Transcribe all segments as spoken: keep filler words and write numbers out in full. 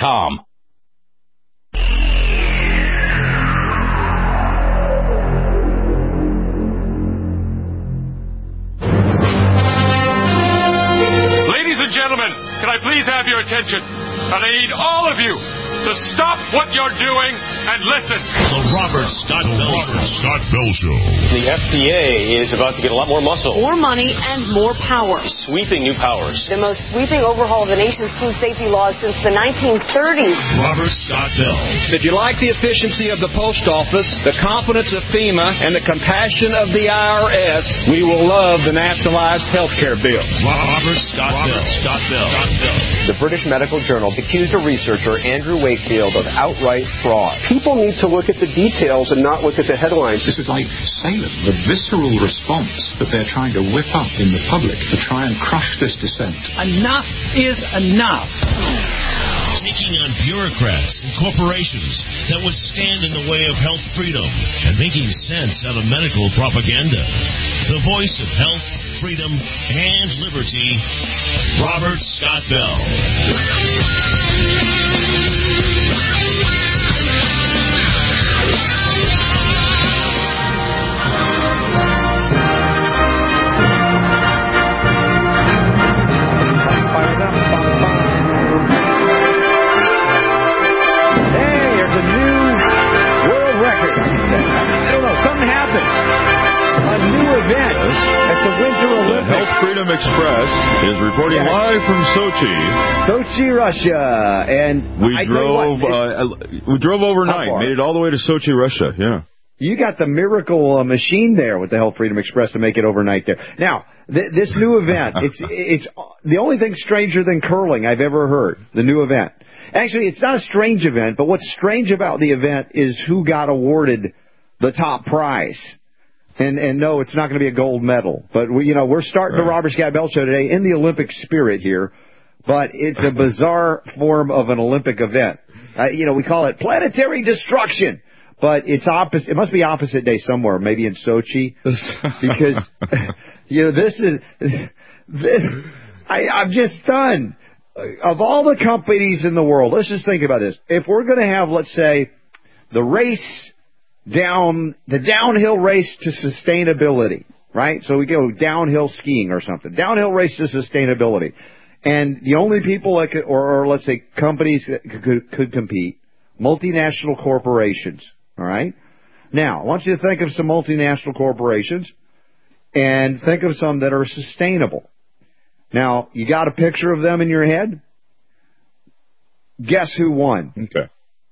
com. Ladies and gentlemen, can I please have your attention? And I need all of you to stop what you're doing and listen. The Robert Scott Bell Show. Scott Bell Show. The F D A is about to get a lot more muscle. More money and more power. Sweeping new powers. The most sweeping overhaul of the nation's food safety laws since the nineteen thirties. Robert Scott Bell. Did you like the efficiency of the post office, the competence of FEMA, and the compassion of the I R S? We will love the nationalized health care bill. Robert Scott Robert Bell. Scott Bell. Scott Bell. The British Medical Journal accused a researcher, Andrew Wakefield, of outright fraud. People need to look at the details and not look at the headlines. This is like Salem, the visceral response that they're trying to whip up in the public to try and crush this dissent. Enough is enough. Taking on bureaucrats and corporations that would stand in the way of health freedom and making sense out of medical propaganda. The voice of health, freedom, and liberty, Robert Scott Bell. Freedom Express is reporting yeah. live from Sochi. Sochi, Russia, and we I drove. What, uh, we drove overnight, made it all the way to Sochi, Russia. Yeah, you got the miracle uh, machine there with the Health Freedom Express to make it overnight there. Now, th- this new event, it's it's the only thing stranger than curling I've ever heard. The new event. Actually, it's not a strange event, but what's strange about the event is who got awarded the top prize. And, and no, it's not going to be a gold medal. But, we, you know, we're starting right. the Robert Scott Bell Show today in the Olympic spirit here. But it's a bizarre form of an Olympic event. Uh, you know, we call it planetary destruction. But it's opposite. It must be opposite day somewhere, maybe in Sochi. Because, you know, this is... This, I, I'm just stunned. Of all the companies in the world, let's just think about this. If we're going to have, let's say, the race... down the downhill race to sustainability, right? So we go downhill skiing or something. Downhill race to sustainability. And the only people that could, or, or let's say companies that could, could compete, multinational corporations, all right? Now, I want you to think of some multinational corporations and think of some that are sustainable. Now, you got a picture of them in your head? Guess who won? Okay.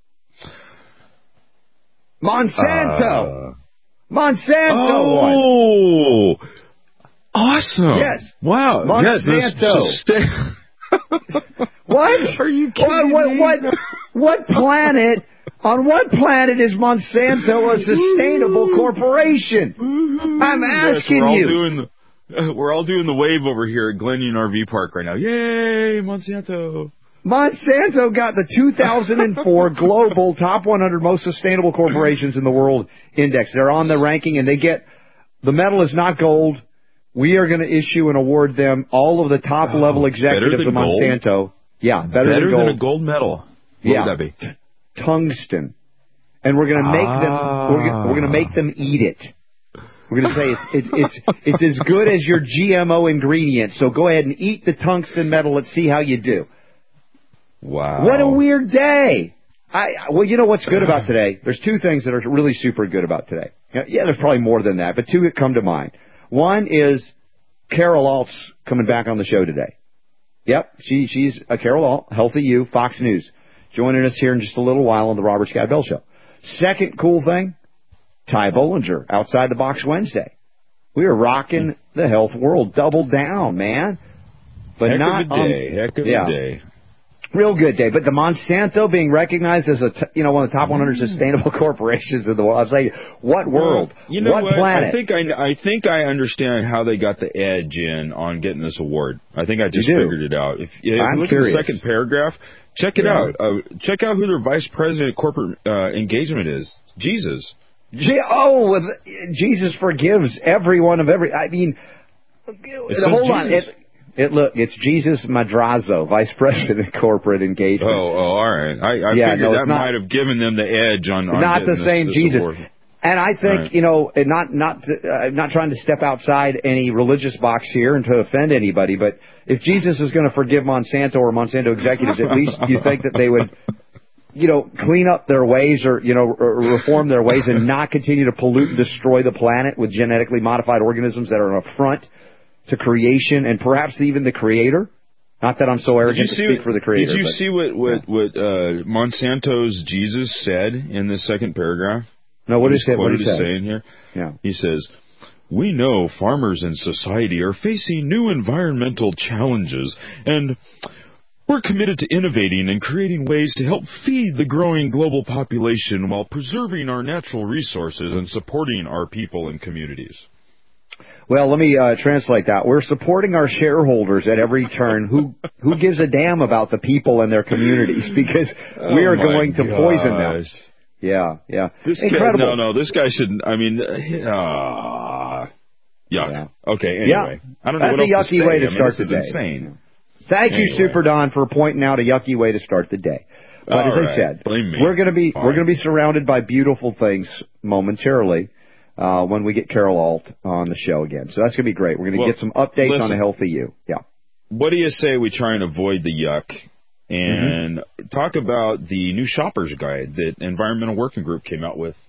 Monsanto! Uh, Monsanto oh, won! Awesome! Yes. Wow. Monsanto. Yes, what? Are you kidding what, me? What, what, what planet, on what planet is Monsanto a sustainable corporation? I'm asking yes, we're all you. Doing the, uh, we're all doing the wave over here at Glen Union R V Park right now. Yay, Monsanto! Monsanto got the two thousand four Global Top one hundred Most Sustainable Corporations in the World Index. They're on the ranking, and they get the medal is not gold. We are going to issue and award them all of the top oh, level executives of Monsanto. Gold? Yeah, better, better than gold. than a gold medal. What yeah. would that be? T- tungsten. And we're going to make ah. them. We're going we're going to make them eat it. We're going to say it's it's it's it's as good as your G M O ingredient. So go ahead and eat the tungsten metal. Let's see how you do. Wow. What a weird day. I Well, you know what's good about today? There's two things that are really super good about today. Yeah, there's probably more than that, but two that come to mind. One is Carol Alt's coming back on the show today. Yep, she she's a Carol Alt, Healthy You, Fox News, joining us here in just a little while on the Robert Scott Bell Show. Second cool thing, Ty Bollinger, Outside the Box Wednesday. We are rocking the health world. Double down, man. But Heck not of a day. on, Heck of yeah. a day. Real good day. But the Monsanto being recognized as a, t- you know, one of the top one hundred sustainable corporations in the world. I was like, what world? Well, you know what, what planet? I think I, I think I understand how they got the edge in on getting this award. I think I just figured it out. If, if I'm you look curious. at the second paragraph, check it yeah. out. Uh, check out who their vice president of corporate uh, engagement is. Jesus. G- oh, Jesus forgives every one of every. I mean, it hold on. Jesus. It, It look, it's Jesus Madrazo, Vice President Corporate Engagement. Oh, oh, all right. I, I yeah, figured no, that not, might have given them the edge on, on not the this, same this Jesus. award. And I think, right. you know, not not uh, not trying to step outside any religious box here and to offend anybody, but if Jesus is going to forgive Monsanto or Monsanto executives, at least you think that they would, you know, clean up their ways or, you know, reform their ways and not continue to pollute and destroy the planet with genetically modified organisms that are an affront to creation and perhaps even the Creator. Not that I'm so arrogant to speak what, for the Creator. Did you but, see what what, what uh, Monsanto's Jesus said in the second paragraph? No, what is it? What is he saying here? Yeah. He says, "We know farmers and society are facing new environmental challenges, and we're committed to innovating and creating ways to help feed the growing global population while preserving our natural resources and supporting our people and communities." Well, let me uh, translate that. We're supporting our shareholders at every turn. Who who gives a damn about the people and their communities? Because we are oh going to gosh. poison them. Yeah, yeah. This Incredible. Guy, no, no, this guy shouldn't. I mean, uh, yuck. Yeah. Okay, anyway. Yeah. I don't know That's what else a yucky to say. way to I mean, start this the is day. Insane. Thank anyway. you, Super Don, for pointing out a yucky way to start the day. But All as right. I said, Blame me. we're going to be All we're right. going to be surrounded by beautiful things momentarily uh, when we get Carol Alt on the show again. So that's going to be great. We're going to well, get some updates listen, on a healthy you. Yeah. What do you say we try and avoid the yuck and mm-hmm. talk about the new shopper's guide that Environmental Working Group came out with?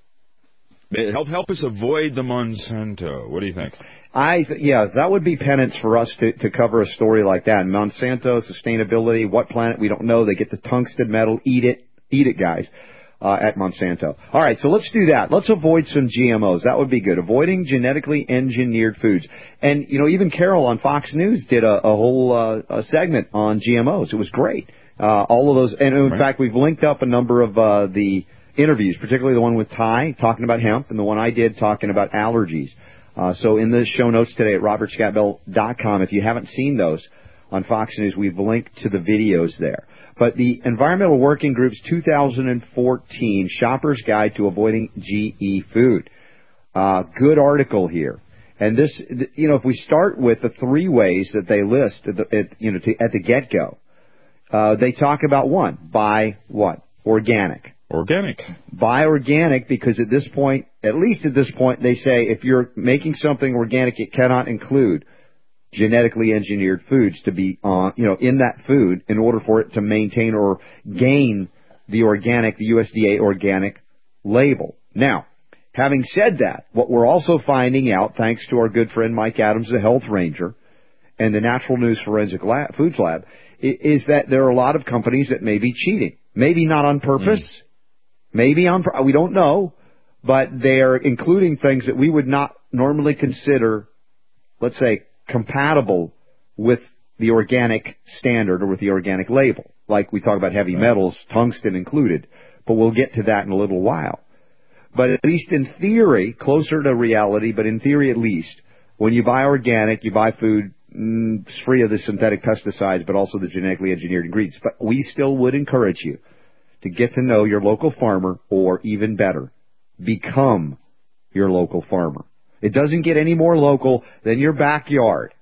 Help help us avoid the Monsanto. What do you think? I th- yeah, that would be penance for us to, to cover a story like that. Monsanto, sustainability, what planet we don't know. They get the tungsten metal, eat it, eat it, guys, uh, at Monsanto. All right, so let's do that. Let's avoid some G M Os. That would be good. Avoiding genetically engineered foods. And, you know, even Carol on Fox News did a, a whole uh, a segment on G M Os. It was great. Uh, all of those. And, in right. fact, we've linked up a number of uh, the interviews, particularly the one with Ty talking about hemp and the one I did talking about allergies. Uh, so in the show notes today at robert scott bell dot com, if you haven't seen those on Fox News, we've linked to the videos there. But the Environmental Working Group's two thousand fourteen Shopper's Guide to Avoiding G E Food. Uh, good article here. And this, you know, if we start with the three ways that they list at the, at, you know, to, at the get-go, uh, they talk about one, buy what? Organic. Organic. Buy organic because at this point, at least at this point, they say if you're making something organic, it cannot include genetically engineered foods to be on, you know, in that food in order for it to maintain or gain the organic, the U S D A organic label. Now, having said that, what we're also finding out, thanks to our good friend Mike Adams, the Health Ranger, and the Natural News Forensic Lab, Foods Lab, is that there are a lot of companies that may be cheating. Maybe not on purpose. Mm. Maybe on, we don't know, but they are including things that we would not normally consider, let's say, compatible with the organic standard or with the organic label. Like we talk about heavy metals, tungsten included, but we'll get to that in a little while. But at least in theory, closer to reality, but in theory at least, when you buy organic, you buy food mm, free of the synthetic pesticides, but also the genetically engineered ingredients. But we still would encourage you to get to know your local farmer, or even better, become your local farmer. It doesn't get any more local than your backyard,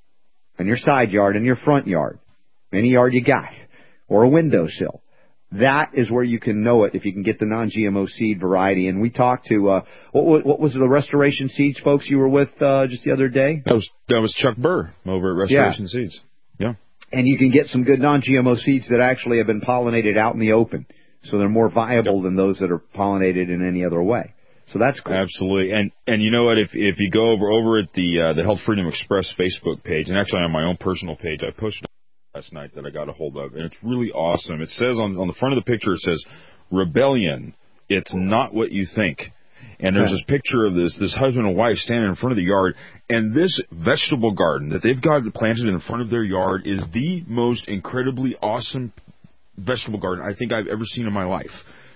and your side yard, and your front yard, any yard you got, or a windowsill. That is where you can know it if you can get the non-G M O seed variety. And we talked to, uh, what, what was the Restoration Seeds folks you were with uh, just the other day? That was, that was Chuck Burr over at Restoration yeah. Seeds. Yeah. And you can get some good non-G M O seeds that actually have been pollinated out in the open. So they're more viable yep. than those that are pollinated in any other way. So that's cool. Absolutely. And and you know what? If if you go over over at the uh, the Health Freedom Express Facebook page, and actually on my own personal page, I posted last night that I got a hold of, and it's really awesome. It says on on the front of the picture, it says, "Rebellion. It's not what you think." And there's this picture of this this husband and wife standing in front of the yard, and this vegetable garden that they've got planted in front of their yard is the most incredibly awesome vegetable garden I think I've ever seen in my life.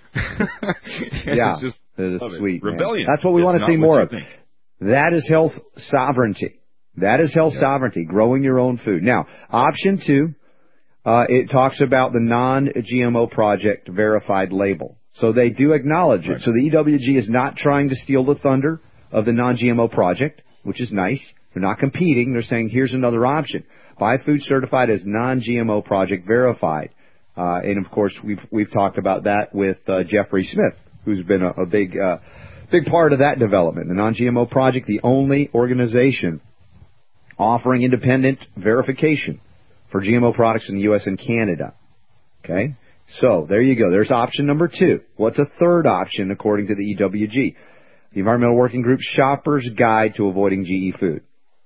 yeah, it's just, it is sweet. Rebellion. That's what we it's want to see more of. Think. That is health sovereignty. That is health yeah. sovereignty, growing your own food. Now, option two, uh, it talks about the non-G M O project verified label. So they do acknowledge it. Right. So the E W G is not trying to steal the thunder of the non-G M O project, which is nice. They're not competing. They're saying, here's another option. Five foods certified as non-G M O Project verified. Uh, and of course, we've we've talked about that with uh, Jeffrey Smith, who's been a, a big uh, big part of that development. The non-G M O Project, the only organization offering independent verification for G M O products in the U S and Canada. Okay, so there you go. There's option number two. What's a third option according to the E W G? The Environmental Working Group Shopper's Guide to Avoiding G E Food.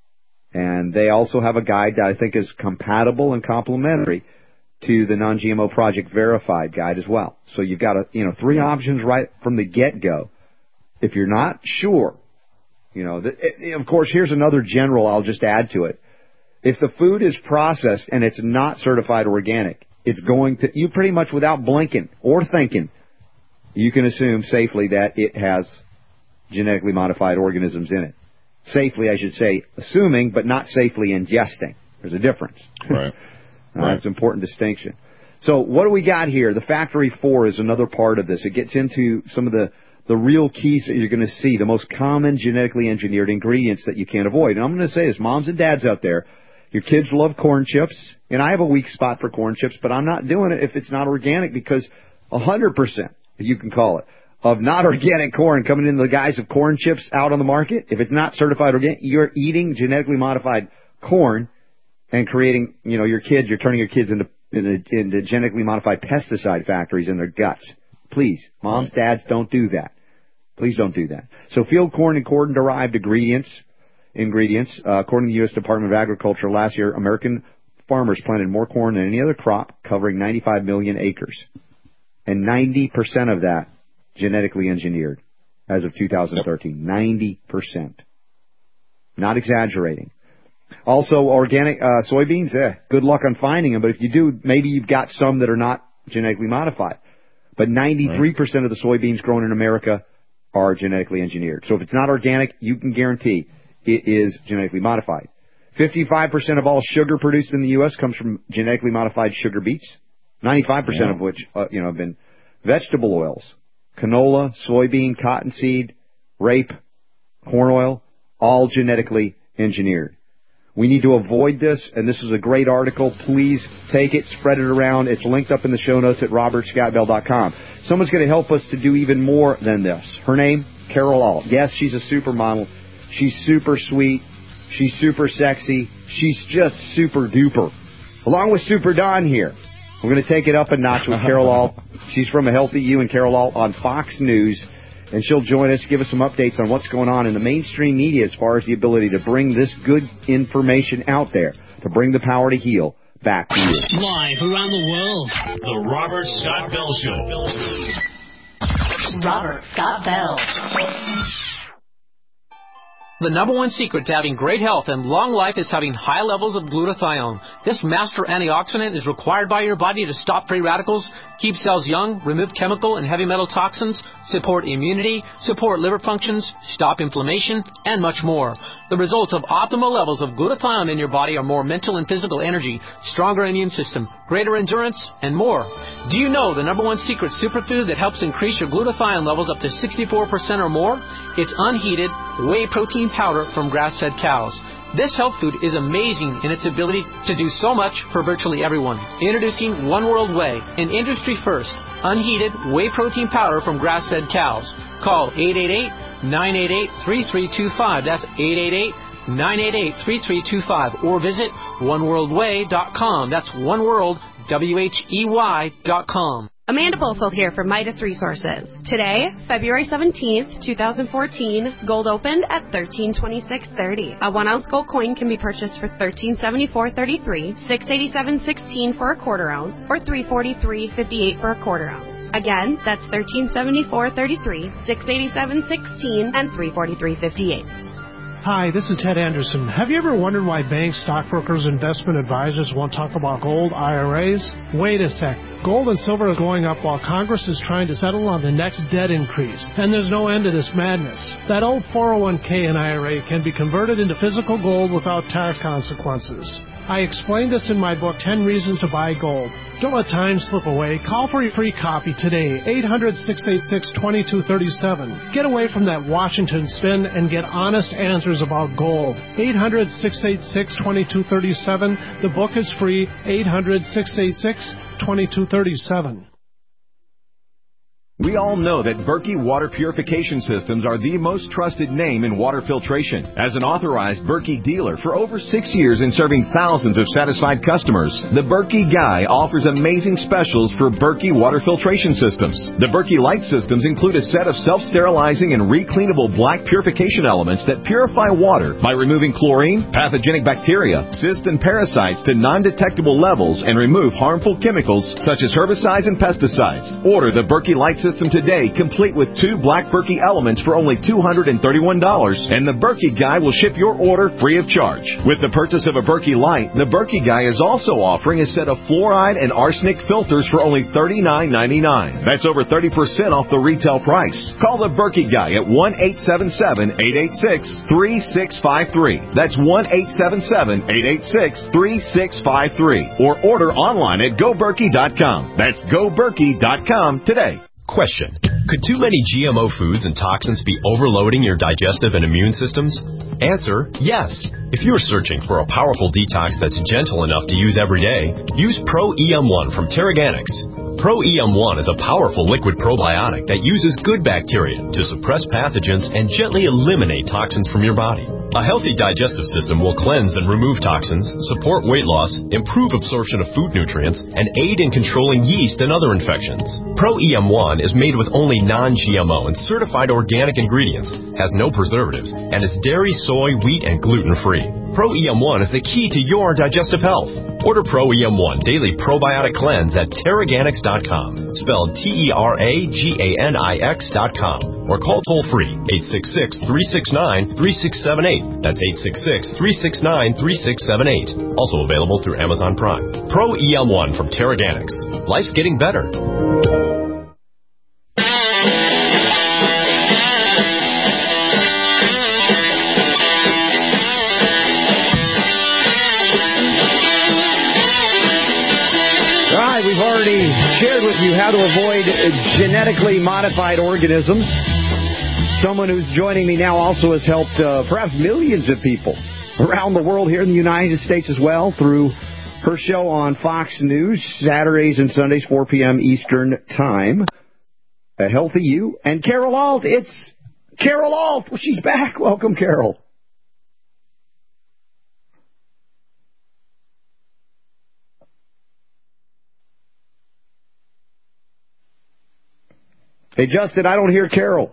And they also have a guide that I think is compatible and complementary to the non-G M O Project Verified guide as well. So you've got a, you know, three options right from the get-go. If you're not sure, you know, the, it, of course, here's another general I'll just add to it. If the food is processed and it's not certified organic, it's going to, you pretty much without blinking or thinking, you can assume safely that it has genetically modified organisms in it. Safely, I should say, assuming, but not safely ingesting. There's a difference. Right. Right. It's an important distinction. So what do we got here? The factory four is another part of this. It gets into some of the, the real keys that you're going to see, the most common genetically engineered ingredients that you can't avoid. And I'm going to say this, moms and dads out there, your kids love corn chips, and I have a weak spot for corn chips, but I'm not doing it if it's not organic because one hundred percent, you can call it, of not organic corn coming in the guise of corn chips out on the market, if it's not certified organic, you're eating genetically modified corn and creating, you know, your kids, you're turning your kids into, into, into genetically modified pesticide factories in their guts. Please, moms, dads, don't do that. Please don't do that. So field corn and corn-derived ingredients, ingredients, uh, according to the U S Department of Agriculture, last year, American farmers planted more corn than any other crop, covering ninety-five million acres. And ninety percent of that genetically engineered as of two thousand thirteen. Yep. ninety percent. Not exaggerating. Also, organic uh, soybeans, eh, good luck on finding them, but if you do, maybe you've got some that are not genetically modified. But ninety-three percent right. of the soybeans grown in America are genetically engineered. So if it's not organic, you can guarantee it is genetically modified. fifty-five percent of all sugar produced in the U S comes from genetically modified sugar beets, ninety-five percent yeah. of which uh, you know have been vegetable oils, canola, soybean, cottonseed, rape, corn oil, all genetically engineered. We need to avoid this, and this is a great article. Please take it, spread it around. It's linked up in the show notes at robert scott bell dot com. Someone's going to help us to do even more than this. Her name, Carol Alt. Yes, she's a supermodel. She's super sweet. She's super sexy. She's just super duper. Along with Super Don here. We're going to take it up a notch with Carol Alt. She's from A Healthy You and Carol Alt on Fox News. And she'll join us, give us some updates on what's going on in the mainstream media as far as the ability to bring this good information out there, to bring the power to heal back to you. Live around the world, The Robert Scott Bell Show. Robert Scott Bell. The number one secret to having great health and long life is having high levels of glutathione. This master antioxidant is required by your body to stop free radicals, keep cells young, remove chemical and heavy metal toxins, support immunity, support liver functions, stop inflammation, and much more. The results of optimal levels of glutathione in your body are more mental and physical energy, stronger immune system, greater endurance, and more. Do you know the number one secret superfood that helps increase your glutathione levels up to sixty-four percent or more? It's unheated whey protein powder from grass-fed cows. This health food is amazing in its ability to do so much for virtually everyone. Introducing One World Whey, an industry-first, unheated whey protein powder from grass-fed cows. Call eight eight eight, nine eight eight, three three two five. That's eight eight eight, nine eight eight, three three two five. Or visit one world way dot com. That's oneworld, W H E Y dot com. Amanda Bolsold here from Midas Resources. Today, February seventeenth, twenty fourteen, gold opened at thirteen twenty-six thirty. A one ounce gold coin can be purchased for thirteen seventy-four thirty-three, six eighty-seven sixteen for a quarter ounce, or three forty-three fifty-eight for a quarter ounce. Again, that's thirteen seventy-four thirty-three, six eighty-seven sixteen, and three forty-three fifty-eight. Hi, this is Ted Anderson. Have you ever wondered why banks, stockbrokers, investment advisors won't talk about gold I R As? Wait a sec. Gold and silver are going up while Congress is trying to settle on the next debt increase, and there's no end to this madness. That old four oh one k and I R A can be converted into physical gold without tax consequences. I explain this in my book, ten Reasons to Buy Gold. Don't let time slip away. Call for your free copy today, eight hundred, six eight six, two two three seven. Get away from that Washington spin and get honest answers about gold. eight hundred, six eight six, two two three seven. The book is free, eight hundred, six eight six, two two three seven. We all know that Berkey Water Purification Systems are the most trusted name in water filtration. As an authorized Berkey dealer for over six years and serving thousands of satisfied customers, the Berkey Guy offers amazing specials for Berkey Water Filtration Systems. The Berkey Light Systems include a set of self-sterilizing and recleanable black purification elements that purify water by removing chlorine, pathogenic bacteria, cysts, and parasites to non-detectable levels and remove harmful chemicals such as herbicides and pesticides. Order the Berkey Light System today, complete with two black Berkey elements for only two hundred thirty-one dollars, and the Berkey Guy will ship your order free of charge. With the purchase of a Berkey Light, the Berkey Guy is also offering a set of fluoride and arsenic filters for only thirty-nine ninety-nine. That's over thirty percent off the retail price. Call the Berkey Guy at one eight seven seven, eight eight six, three six five three. That's one eight seven seven, eight eight six, three six five three. Or order online at go berkey dot com. That's go berkey dot com today. Question. Could too many G M O foods and toxins be overloading your digestive and immune systems? Answer, yes. If you're searching for a powerful detox that's gentle enough to use every day, use Pro E M one from Terraganics. Pro E M one is a powerful liquid probiotic that uses good bacteria to suppress pathogens and gently eliminate toxins from your body. A healthy digestive system will cleanse and remove toxins, support weight loss, improve absorption of food nutrients, and aid in controlling yeast and other infections. Pro E M one is made with only non-G M O and certified organic ingredients, has no preservatives, and is dairy, soy, wheat, and gluten-free. Pro E M one is the key to your digestive health. Order Pro E M one Daily Probiotic Cleanse at Terraganics dot com, spelled T E R A G A N I X dot com, or call toll-free eight six six, three six nine, three six seven eight. That's eight six six, three six nine, three six seven eight. Also available through Amazon Prime. Pro E M one from Terraganics. Life's getting better. We've already shared with you how to avoid genetically modified organisms. Someone who's joining me now also has helped uh, perhaps millions of people around the world, here in the United States as well, through her show on Fox News, Saturdays and Sundays, four p.m. Eastern Time. A Healthy You. And Carol Alt, it's Carol Alt. Well, she's back. Welcome, Carol. Hey, Justin, I don't hear Carol.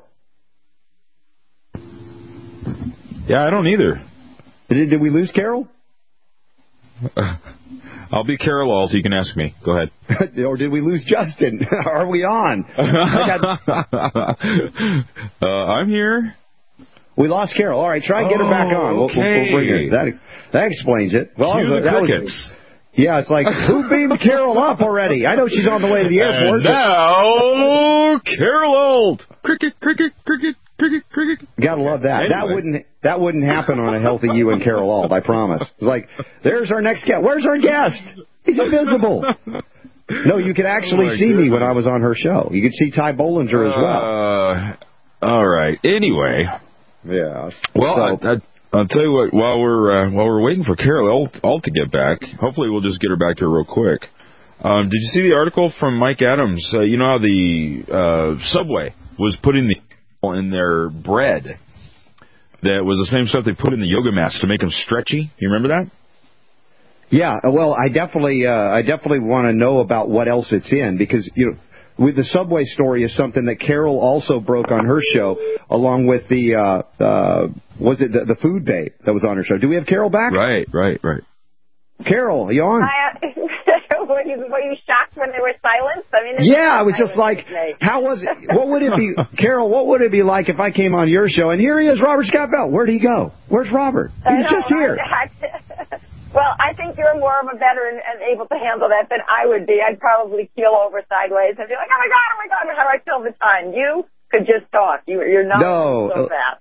Yeah, I don't either. Did, did we lose Carol? Uh, I'll be Carol Alt. You can ask me. Go ahead. Or did we lose Justin? Are we on? got... uh, I'm here. We lost Carol. All right, try and get her back on. We'll, okay. we'll, we'll bring her. That, that explains it. Well, Cue the that crickets. Was, yeah, it's like, who beamed Carol up already? I know she's on the way to the airport. And now, Carol Alt. Cricket, cricket, cricket, cricket, cricket. Gotta love that. Anyway. That wouldn't that wouldn't happen on A Healthy You and Carol Alt, I promise. It's like, there's our next guest. Where's our guest? He's invisible. No, you could actually oh see goodness. me when I was on her show. You could see Ty Bollinger as well. Uh, all right. Anyway. Yeah. Well, so, I, I, I'll tell you what. While we're uh, while we're waiting for Carol Alt, Alt to get back, hopefully we'll just get her back here real quick. Um, did you see the article from Mike Adams? Uh, you know how the uh, Subway was putting the in their bread that was the same stuff they put in the yoga mats to make them stretchy. You remember that? Yeah. Well, I definitely uh, I definitely want to know about what else it's in, because you know. With the Subway story is something that Carol also broke on her show, along with the, uh, uh, was it the, the Food Babe that was on her show? Do we have Carol back? Right, right, right. Carol, are you on? I, were, you, were you shocked when they were silenced? I mean, yeah, I was just like, how was it? What would it be, Carol? What would it be like if I came on your show and here he is, Robert Scott Bell? Where'd he go? Where's Robert? He's just here. Well, I think you're more of a veteran and able to handle that than I would be. I'd probably keel over sideways and be like, oh, my God, oh, my God, how do I fill the time? You could just talk. You, you're not no, so fast.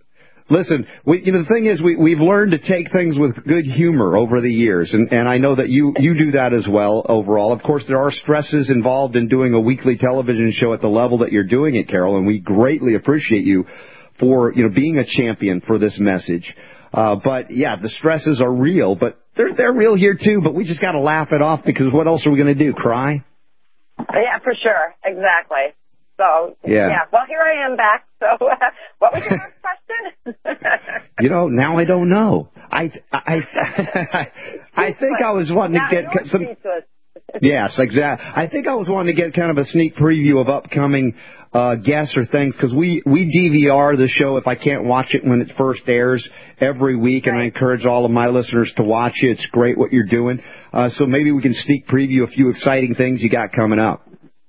Listen, we, you know, the thing is, we, we've learned to take things with good humor over the years, and, and I know that you, you do that as well overall. Of course, there are stresses involved in doing a weekly television show at the level that you're doing it, Carol, and we greatly appreciate you for, you know, being a champion for this message. Uh, but, yeah, the stresses are real, but they're, they're real here, too, but we just got to laugh it off because what else are we going to do, cry? Yeah, for sure. Exactly. So, yeah. yeah. Well, here I am back. So, uh, what was your first question? You know, now I don't know. I I I, I think I was wanting now to get some. Yes, exactly. I think I was wanting to get kind of a sneak preview of upcoming uh, guests or things because we we D V R the show if I can't watch it when it first airs every week, and I encourage all of my listeners to watch it. It's great what you're doing. Uh, so maybe we can sneak preview a few exciting things you got coming up.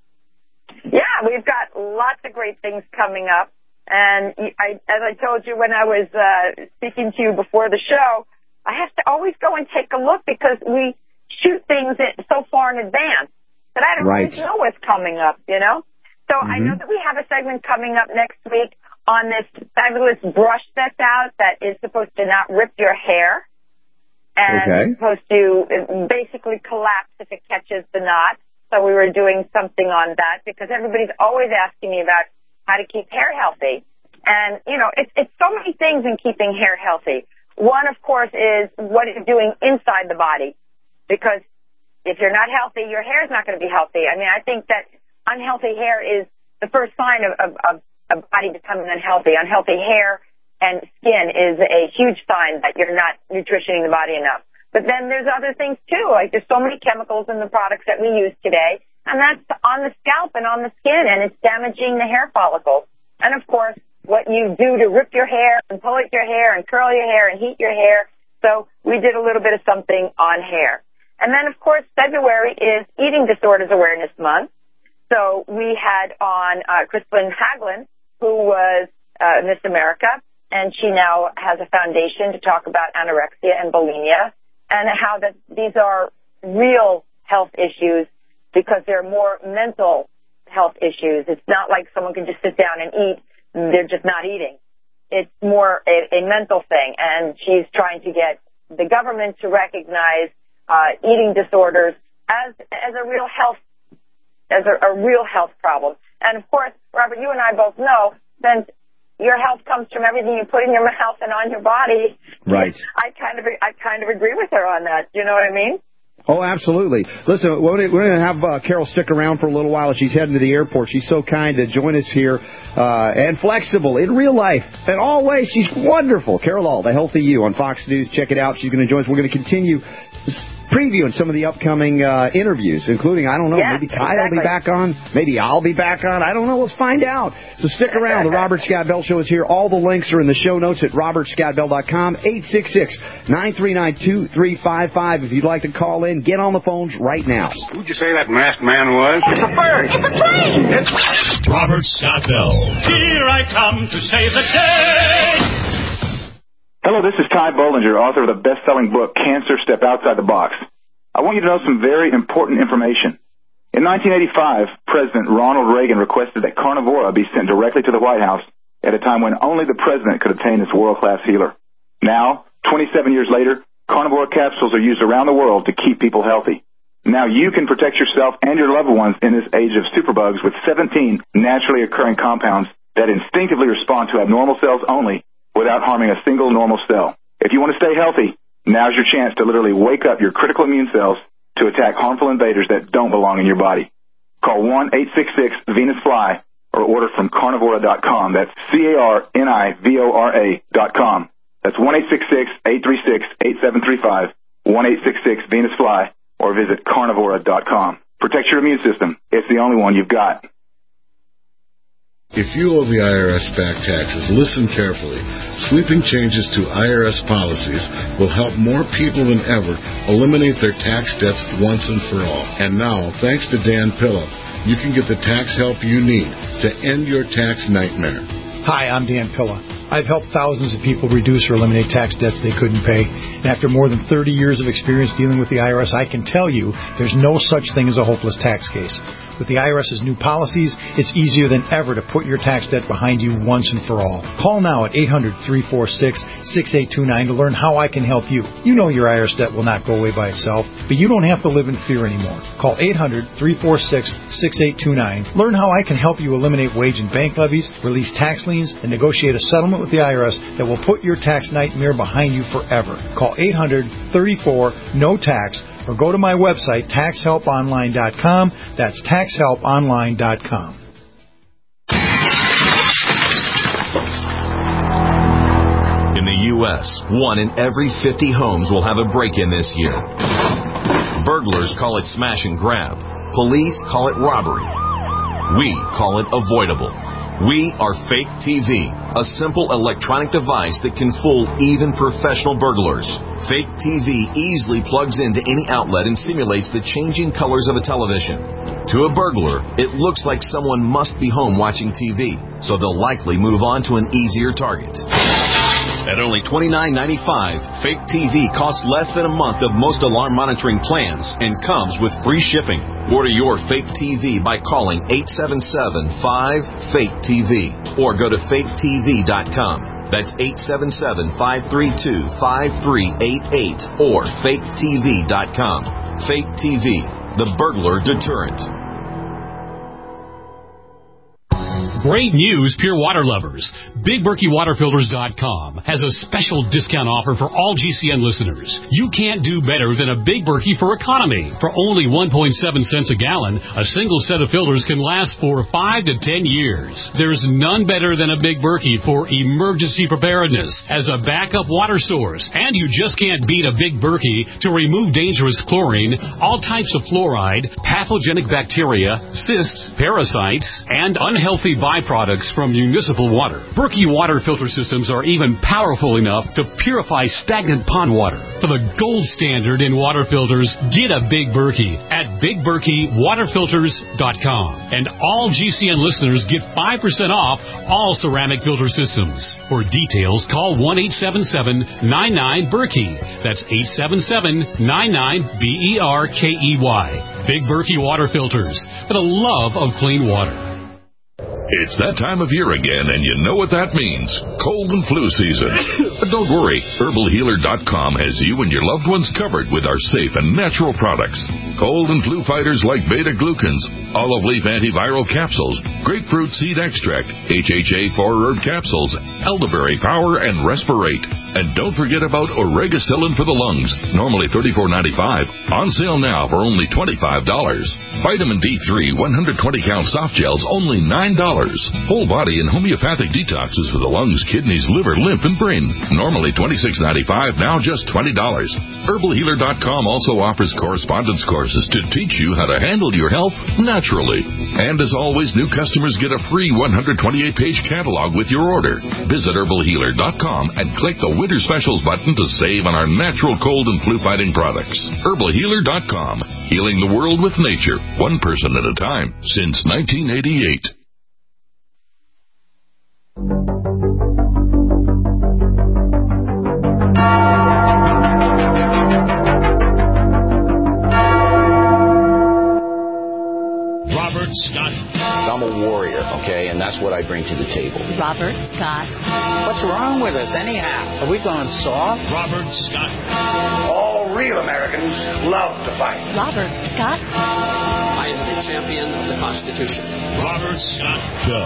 Yeah, we've got lots of great things coming up. And I, as I told you when I was uh, speaking to you before the show, I have to always go and take a look because we shoot things in, so far in advance that I don't right. always know what's coming up, you know? So mm-hmm. I know that we have a segment coming up next week on this fabulous brush that's out that is supposed to not rip your hair and okay. supposed to basically collapse if it catches the knot. So we were doing something on that because everybody's always asking me about how to keep hair healthy. And, you know, it's, it's so many things in keeping hair healthy. One, of course, is what it's doing inside the body. Because if you're not healthy, your hair is not going to be healthy. I mean, I think that unhealthy hair is the first sign of, of, of a body becoming unhealthy. Unhealthy hair and skin is a huge sign that you're not nutritioning the body enough. But then there's other things, too. Like there's so many chemicals in the products that we use today, and that's on the scalp and on the skin, and it's damaging the hair follicles. And, of course, what you do to rip your hair and pull at your hair and curl your hair and heat your hair. So we did a little bit of something on hair. And then, of course, February is Eating Disorders Awareness Month. So we had on uh, Crispin Hagelin, who was uh, Miss America, and she now has a foundation to talk about anorexia and bulimia, and how that these are real health issues because they're more mental health issues. It's not like someone can just sit down and eat. They're just not eating. It's more a, a mental thing, and she's trying to get the government to recognize uh, eating disorders as as a real health as a, a real health problem. And, of course, Robert, you and I both know since your health comes from everything you put in your mouth and on your body. Right. I kind of, I kind of agree with her on that. You know what I mean? Oh, absolutely. Listen, we're going to have uh, Carol stick around for a little while. She's heading to the airport. She's so kind to join us here uh, and flexible in real life. In all ways, she's wonderful. Carol Auld, The Healthy You on Fox News. Check it out. She's going to join us. We're going to continue previewing some of the upcoming uh, interviews, including, I don't know, yes, maybe Ty exactly. will be back on. Maybe I'll be back on. I don't know. Let's find out. So stick around. The Robert Scott Bell Show is here. All the links are in the show notes at robert scott bell dot com. eight six six, nine three nine, two three five five. If you'd like to call in, get on the phones right now. Who'd you say that masked man was? It's a bird. It's a plane. It's Robert Scott Bell. Here I come to save the day. Hello, this is Ty Bollinger, author of the best-selling book, Cancer, Step Outside the Box. I want you to know some very important information. In nineteen eighty-five, President Ronald Reagan requested that Carnivora be sent directly to the White House at a time when only the president could obtain this world-class healer. Now, twenty-seven years later, Carnivora capsules are used around the world to keep people healthy. Now you can protect yourself and your loved ones in this age of superbugs with seventeen naturally occurring compounds that instinctively respond to abnormal cells only without harming a single normal cell. If you want to stay healthy, now's your chance to literally wake up your critical immune cells to attack harmful invaders that don't belong in your body. Call one eight six six Venus Fly or order from carnivora dot com. That's C A R N I V O R A dot com. That's one eight six six, eight three six, eight seven three five, one eight six six Venus Fly, or visit carnivora dot com. Protect your immune system. It's the only one you've got. If you owe the I R S back taxes, listen carefully. Sweeping changes to I R S policies will help more people than ever eliminate their tax debts once and for all. And now, thanks to Dan Pilla, you can get the tax help you need to end your tax nightmare. Hi, I'm Dan Pilla. I've helped thousands of people reduce or eliminate tax debts they couldn't pay. And after more than thirty years of experience dealing with the I R S, I can tell you there's no such thing as a hopeless tax case. With the IRS's new policies, it's easier than ever to put your tax debt behind you once and for all. Call now at eight hundred, three four six, six eight two nine to learn how I can help you. You know your I R S debt will not go away by itself, but you don't have to live in fear anymore. Call eight hundred, three four six, six eight two nine. Learn how I can help you eliminate wage and bank levies, release tax liens, and negotiate a settlement with the I R S that will put your tax nightmare behind you forever. Call eight hundred, thirty-four, no tax or go to my website, tax help online dot com. That's tax help online dot com. In the U S, one in every fifty homes will have a break-in this year. Burglars call it smash and grab. Police call it robbery. We call it avoidable. We are Fake T V, a simple electronic device that can fool even professional burglars. Fake T V easily plugs into any outlet and simulates the changing colors of a television. To a burglar, it looks like someone must be home watching T V, so they'll likely move on to an easier target. At only twenty-nine ninety-five, Fake T V costs less than a month of most alarm monitoring plans and comes with free shipping. Order your Fake T V by calling eight seven seven, five, fake T V or go to fake T V dot com. That's eight seven seven, five three two, five three eight eight or fake T V dot com. Fake T V, the burglar deterrent. Great news, pure water lovers. Big Berkey Water Filters dot com has a special discount offer for all G C N listeners. You can't do better than a Big Berkey for economy. For only one point seven cents a gallon, a single set of filters can last for five to ten years. There's none better than a Big Berkey for emergency preparedness as a backup water source. And you just can't beat a Big Berkey to remove dangerous chlorine, all types of fluoride, pathogenic bacteria, cysts, parasites, and unhealthy byproducts from municipal water. Berkey water filter systems are even powerful enough to purify stagnant pond water. For the gold standard in water filters, get a Big Berkey at Big Berkey Water Filters dot com. And all G C N listeners get five percent off all ceramic filter systems. For details, call one eight seven seven, nine nine, Berkey. That's eight seven seven, nine nine, B E R K E Y. Big Berkey Water Filters, for the love of clean water. It's that time of year again, and you know what that means. Cold and flu season. But don't worry, Herbal Healer dot com has you and your loved ones covered with our safe and natural products. Cold and flu fighters like beta-glucans, olive leaf antiviral capsules, grapefruit seed extract, H H A four herb capsules, elderberry power, and respirate. And don't forget about Oregacillin for the lungs, normally thirty-four ninety-five, on sale now for only twenty-five dollars. Vitamin D three one hundred twenty count soft gels, only nine dollars. Whole body and homeopathic detoxes for the lungs, kidneys, liver, lymph, and brain, normally twenty-six ninety-five, now just twenty dollars. Herbal Healer dot com also offers correspondence courses to teach you how to handle your health naturally. And as always, new customers get a free one hundred twenty-eight page catalog with your order. Visit Herbal Healer dot com and click the Winter Specials button to save on our natural cold and flu fighting products. Herbal Healer dot com, healing the world with nature, one person at a time, since nineteen eighty-eight. Robert Scott. I'm a warrior, okay, and that's what I bring to the table. Robert Scott. What's wrong with us, anyhow? Have we gone soft? Robert Scott. All real Americans love to fight. Robert Scott. I am the champion of the Constitution. Robert Scott. Go.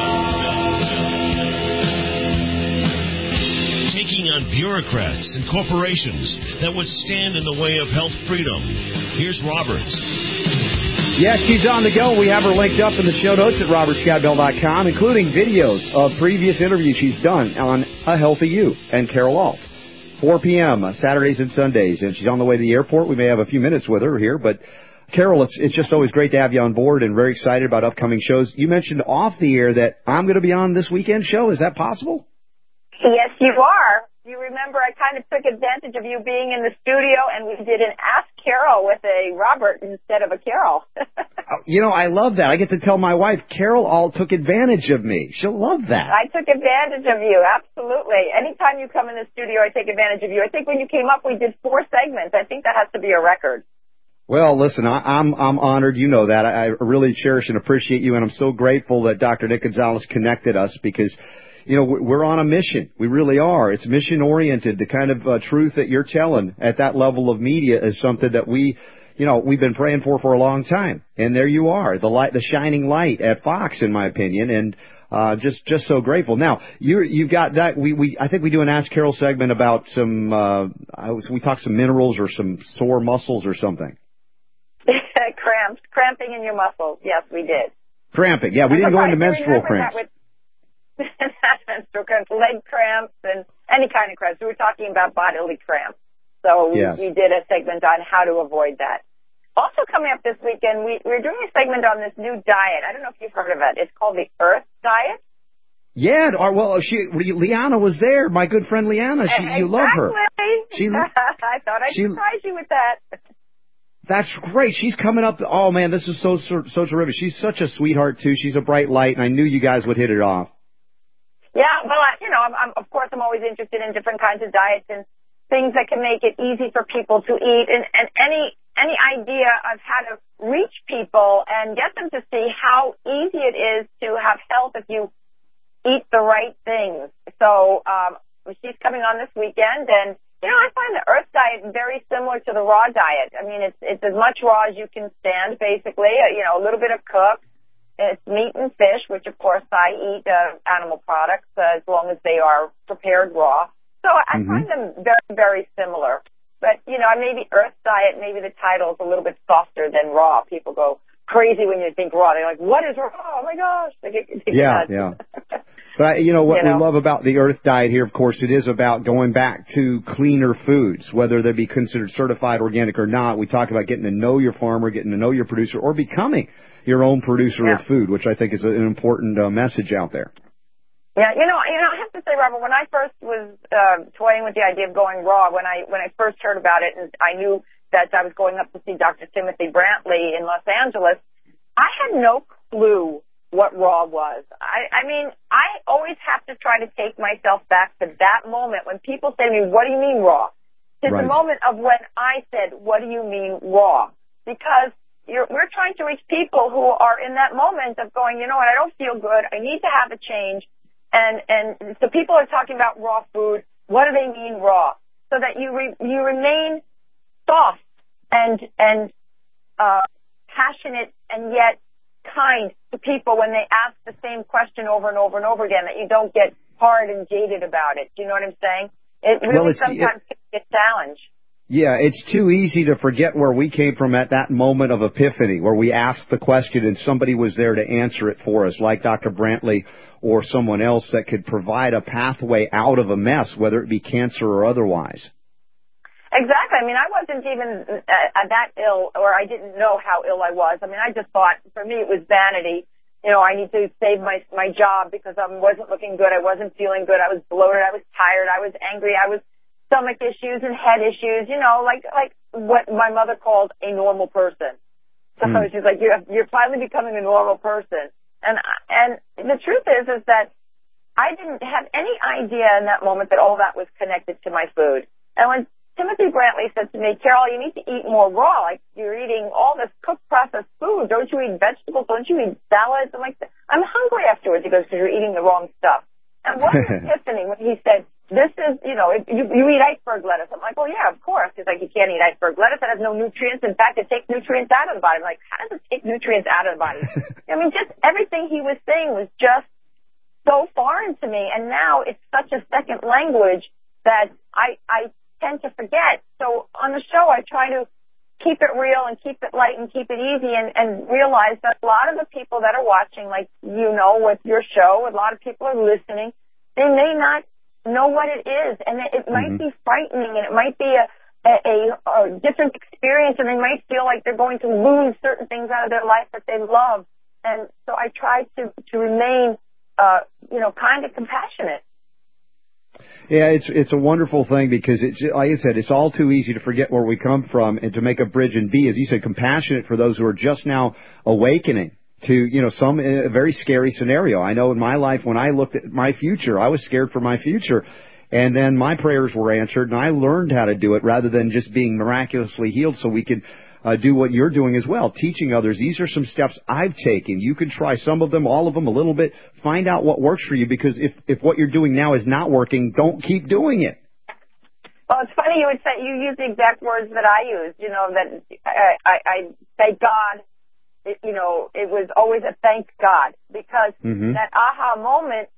Taking on bureaucrats and corporations that would stand in the way of health freedom. Here's Robert. Yes, she's on the go. We have her linked up in the show notes at robert scott bell dot com, including videos of previous interviews she's done on A Healthy You and Carol Alt. four p.m. Saturdays and Sundays, and she's on the way to the airport. We may have a few minutes with her here, but Carol, it's it's just always great to have you on board and very excited about upcoming shows. You mentioned off the air that I'm going to be on this weekend show. Is that possible? Yes, you are. You remember I kind of took advantage of you being in the studio, and we did an Ask Carol with a Robert instead of a Carol. You know, I love that. I get to tell my wife, Carol all took advantage of me. She'll love that. I took advantage of you, absolutely. Anytime you come in the studio, I take advantage of you. I think when you came up, we did four segments. I think that has to be a record. Well, listen, I, I'm I'm honored. You know that. I, I really cherish and appreciate you, and I'm so grateful that Doctor Nick Gonzalez connected us because, you know, we're on a mission. We really are. It's mission-oriented. The kind of uh, truth that you're telling at that level of media is something that we, you know, we've been praying for for a long time. And there you are, the light, the shining light at Fox, in my opinion, and uh, just just so grateful. Now, you you've got that. We we I think we do an Ask Carol segment about some. Uh, I was, we talk some minerals or some sore muscles or something. Cramps, cramping in your muscles. Yes, we did. Cramping. Yeah, we didn't go into menstrual cramps. Not menstrual cramps, leg cramps, and any kind of cramps. We were talking about bodily cramps. So we, yes. we did a segment on how to avoid that. Also coming up this weekend, we, we're doing a segment on this new diet. I don't know if you've heard of it. It's called the Earth Diet. Yeah, or, well, she, Liana was there. My good friend Liana. She, exactly. You love her. She, I thought I'd she, surprise you with that. That's great. She's coming up. Oh, man, this is so, so, so terrific. She's such a sweetheart, too. She's a bright light, and I knew you guys would hit it off. Yeah, well, I, you know, I'm, I'm, of course, I'm always interested in different kinds of diets and things that can make it easy for people to eat, and, and any any idea of how to reach people and get them to see how easy it is to have health if you eat the right things. So um, she's coming on this weekend, and you know, I find the Earth Diet very similar to the raw diet. I mean, it's it's as much raw as you can stand, basically. You know, a little bit of cook. It's meat and fish, which of course I eat uh, animal products uh, as long as they are prepared raw. So I mm-hmm. find them very, very similar. But, you know, maybe Earth Diet, maybe the title is a little bit softer than raw. People go crazy when you think raw. They're like, what is raw? Oh, my gosh. They get, they get yeah, nuts. yeah. But, you know, what you know? we love about the Earth Diet here, of course, it is about going back to cleaner foods, whether they be considered certified organic or not. We talk about getting to know your farmer, getting to know your producer, or becoming your own producer yeah. of food, which I think is an important uh, message out there. Yeah, you know, you know, I have to say, Robert, when I first was uh, toying with the idea of going raw, when I when I first heard about it, and I knew that I was going up to see Doctor Timothy Brantley in Los Angeles, I had no clue what raw was. I, I mean, I always have to try to take myself back to that moment when people say to me, what do you mean raw? To right. the moment of when I said, what do you mean raw? Because you're, we're trying to reach people who are in that moment of going, you know what, I don't feel good. I need to have a change. And, and so people are talking about raw food. What do they mean raw? So that you re, you remain soft and, and, uh, passionate and yet kind to people when they ask the same question over and over and over again, that you don't get hard and jaded about it. Do you know what I'm saying? It really well, sometimes it, can be a challenge. Yeah, it's too easy to forget where we came from at that moment of epiphany, where we asked the question and somebody was there to answer it for us, like Doctor Brantley or someone else that could provide a pathway out of a mess, whether it be cancer or otherwise. Exactly. I mean, I wasn't even uh, that ill, or I didn't know how ill I was. I mean, I just thought, for me, it was vanity. You know, I need to save my my job because I wasn't looking good. I wasn't feeling good. I was bloated. I was tired. I was angry. I was stomach issues and head issues. You know, like like what my mother called a normal person. So mm. she's like, you're you're finally becoming a normal person. And and the truth is is that I didn't have any idea in that moment that all that was connected to my food. And when Timothy Brantley said to me, Carol, you need to eat more raw. Like, you're eating all this cooked processed food. Don't you eat vegetables? Don't you eat salads? I'm like, I'm hungry afterwards. He goes, because you're eating the wrong stuff. And what an epiphany when he said, this is, you know, you, you eat iceberg lettuce. I'm like, well, yeah, of course. He's like, you can't eat iceberg lettuce. That has no nutrients. In fact, it takes nutrients out of the body. I'm like, how does it take nutrients out of the body? I mean, just everything he was saying was just so foreign to me. And now it's such a second language that I, I, tend to forget. So on the show, I try to keep it real and keep it light and keep it easy, and, and realize that a lot of the people that are watching, like, you know, with your show, a lot of people are listening, they may not know what it is, and it, it mm-hmm. might be frightening, and it might be a, a, a different experience, and they might feel like they're going to lose certain things out of their life that they love. And so I try to, to remain, uh, you know, kind of compassionate. Yeah, it's it's a wonderful thing because, it's, like I said, it's all too easy to forget where we come from and to make a bridge and be, as you said, compassionate for those who are just now awakening to, you know, some a very scary scenario. I know in my life when I looked at my future, I was scared for my future. And then my prayers were answered, and I learned how to do it rather than just being miraculously healed so we could uh, do what you're doing as well, teaching others. These are some steps I've taken. You can try some of them, all of them, a little bit. Find out what works for you, because if, if what you're doing now is not working, don't keep doing it. Well, it's funny you would say, you use the exact words that I used, you know, that I, I, I thank God, it, you know, it was always a thank God, because mm-hmm. that aha moment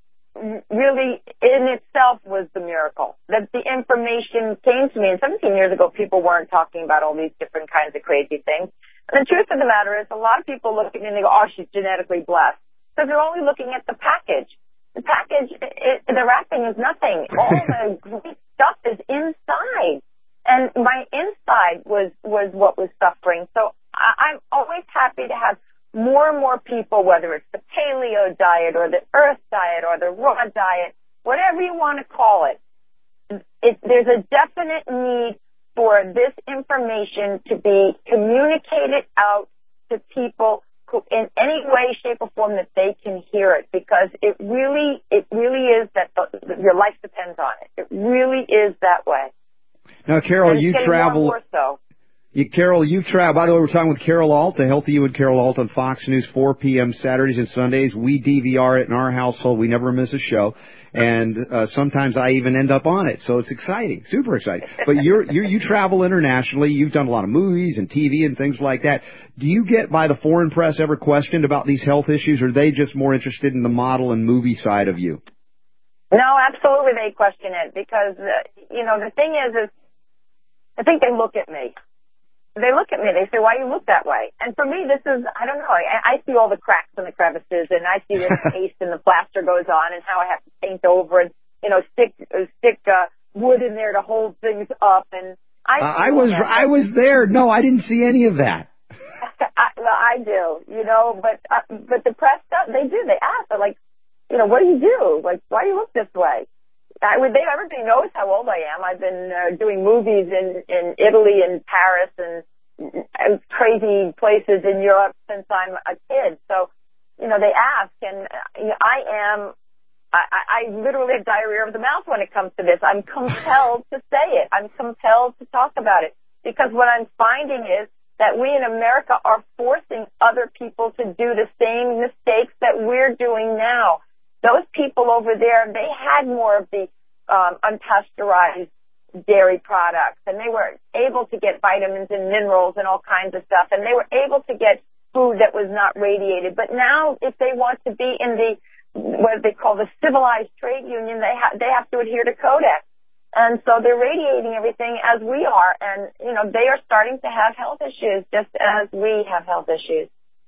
really in itself was the miracle. That the information came to me, and seventeen years ago people weren't talking about all these different kinds of crazy things. And the truth of the matter is, a lot of people look at me and they go, oh, she's genetically blessed. Because they're only looking at the package. The package, it, the wrapping is nothing. All the great stuff is inside. And my inside was, was what was suffering. So I, I'm always happy to have more and more people, whether it's the paleo diet or the earth diet or the raw diet, whatever you want to call it, it there's a definite need for this information to be communicated out to people who, in any way, shape, or form that they can hear it, because it really, it really is that the, your life depends on it. It really is that way. Now, Carol, you travel. More and more so. You, Carol, you travel. By the way, we're talking with Carol Alt, the Healthy You and Carol Alt on Fox News, four p.m. Saturdays and Sundays. We D V R it in our household. We never miss a show. And uh, sometimes I even end up on it. So it's exciting, super exciting. But you're, you're, you travel internationally. You've done a lot of movies and T V and things like that. Do you get, by the foreign press, ever questioned about these health issues, or are they just more interested in the model and movie side of you? No, absolutely they question it, because, uh, you know, the thing is, is I think they look at me. They look at me, they say, why you look that way? And for me, this is, I don't know, I, I see all the cracks and the crevices, and I see the paste and the plaster goes on, and how I have to paint over and, you know, stick uh, stick uh, wood in there to hold things up. And I uh, I was I was there. No, I didn't see any of that. I, well, I do, you know, but uh, but the press stuff, they do. They ask, they're like, you know, what do you do? Like, why do you look this way? I would, they, everybody knows how old I am. I've been uh, doing movies in, in Italy and Paris and, and crazy places in Europe since I'm a kid. So, you know, they ask, and uh, you know, I am, I, I literally have diarrhea of the mouth when it comes to this. I'm compelled to say it. I'm compelled to talk about it, because what I'm finding is that we in America are forcing other people to do the same mistakes that we're doing now. Those people over there, they had more of the um, unpasteurized dairy products, and they were able to get vitamins and minerals and all kinds of stuff, and they were able to get food that was not radiated. But now, if they want to be in the, what they call the civilized trade union, they, ha- they have to adhere to Codex. And so they're radiating everything as we are, and, you know, they are starting to have health issues just as we have health issues.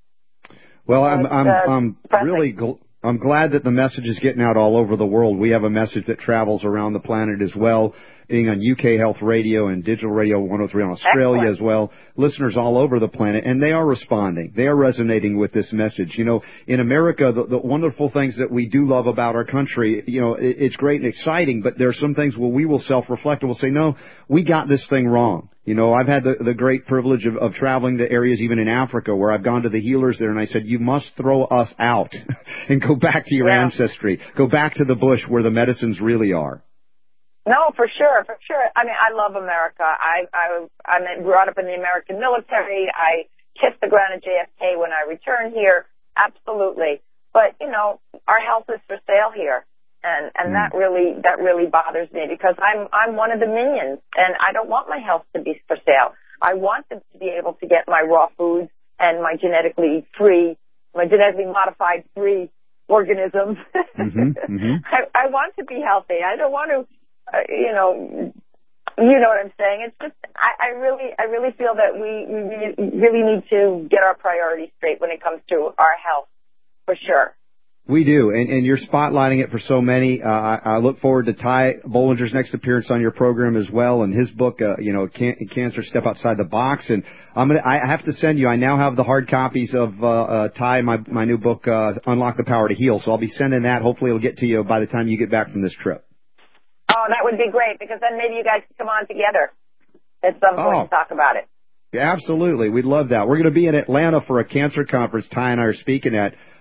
Well, I'm, I'm, uh, I'm really... Gl- I'm glad that the message is getting out all over the world. We have a message that travels around the planet as well, being on U K Health Radio and Digital Radio one oh three on Australia Excellent. As well. Listeners all over the planet, and they are responding. They are resonating with this message. You know, in America, the, the wonderful things that we do love about our country, you know, it, it's great and exciting, but there are some things where we will self-reflect and we'll say, no, we got this thing wrong. You know, I've had the, the great privilege of, of traveling to areas even in Africa where I've gone to the healers there, and I said, you must throw us out and go back to your yeah. ancestry. Go back to the bush where the medicines really are. No, for sure, for sure. I mean, I love America. I I I brought up in the American military. I kissed the ground at J F K when I returned here. Absolutely. But, you know, our health is for sale here. And, and mm. that really, that really bothers me, because I'm, I'm one of the minions, and I don't want my health to be for sale. I want them to be able to get my raw foods and my genetically free, my genetically modified free organisms. Mm-hmm, mm-hmm. I, I want to be healthy. I don't want to, uh, you know, you know what I'm saying. It's just, I, I really, I really feel that we, we really need to get our priorities straight when it comes to our health, for sure. We do, and, and you're spotlighting it for so many. Uh, I, I look forward to Ty Bollinger's next appearance on your program as well, and his book, uh, you know, Can- Cancer Step Outside the Box. And I'm gonna, I have to send you. I now have the hard copies of uh, uh, Ty, my my new book, uh, Unlock the Power to Heal. So I'll be sending that. Hopefully, it'll get to you by the time you get back from this trip. Oh, that would be great, because then maybe you guys can come on together at some point oh. to talk about it. Yeah, absolutely, we'd love that. We're going to be in Atlanta for a cancer conference Ty and I are speaking at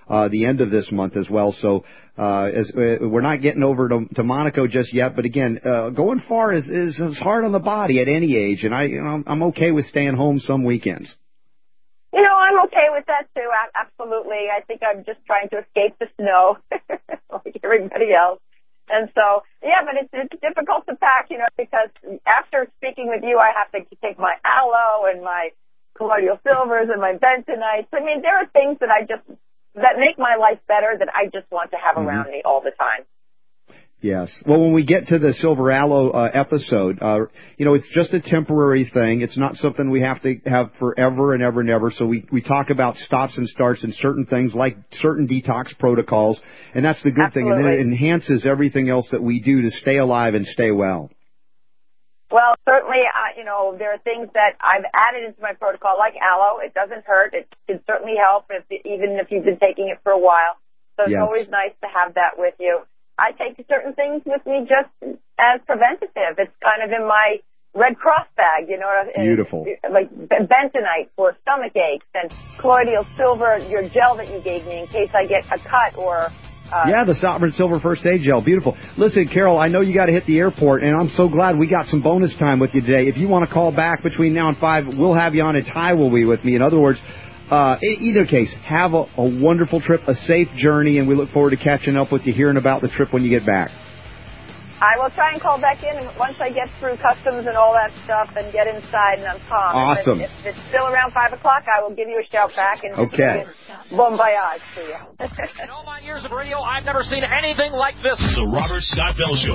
uh, the end of this month as well. So uh, as, uh, we're not getting over to, to Monaco just yet. But again, uh, going far is, is, is hard on the body at any age, and I, you know, I'm okay with staying home some weekends. You know, I'm okay with that too. Absolutely. I think I'm just trying to escape the snow like everybody else. And so, yeah, but it's, it's difficult to pack, you know, because after speaking with you, I have to take my aloe and my colloidal silvers and my bentonites. I mean, there are things that I just, that make my life better that I just want to have mm-hmm. around me all the time. Yes. Well, when we get to the silver aloe uh, episode, uh, you know, it's just a temporary thing. It's not something we have to have forever and ever and ever. So we, we talk about stops and starts and certain things like certain detox protocols, and that's the good Absolutely. thing. And then it enhances everything else that we do to stay alive and stay well. Well, certainly, uh, you know, there are things that I've added into my protocol, like aloe. It doesn't hurt. It can certainly help, if, even if you've been taking it for a while. So it's yes. always nice to have that with you. I take certain things with me just as preventative. It's kind of in my Red Cross bag, you know. Beautiful. Like bentonite for stomach aches, and colloidal silver, your gel that you gave me in case I get a cut or... Uh, yeah, the Sovereign Silver First Aid Gel. Beautiful. Listen, Carol, I know you got to hit the airport, and I'm so glad we got some bonus time with you today. If you want to call back between now and five, we'll have you on a tie will be with me. In other words... Uh, in either case, have a, a wonderful trip, a safe journey, and we look forward to catching up with you, hearing about the trip when you get back. I will try and call back in once I get through customs and all that stuff and get inside and I'm calm. Awesome. If, if it's still around five o'clock, I will give you a shout back and okay. bon voyage to you. In all my years of radio, I've never seen anything like this. The Robert Scott Bell Show.